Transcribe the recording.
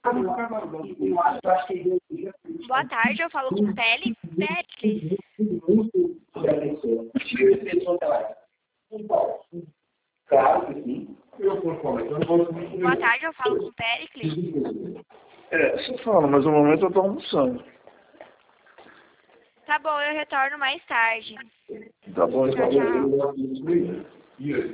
Boa tarde, eu falo com Pericles. Claro que sim. Boa tarde, eu falo com Pericles. Você fala, mas no momento eu estou almoçando. Tá bom, eu retorno mais tarde. Tá bom, Tchau, tchau.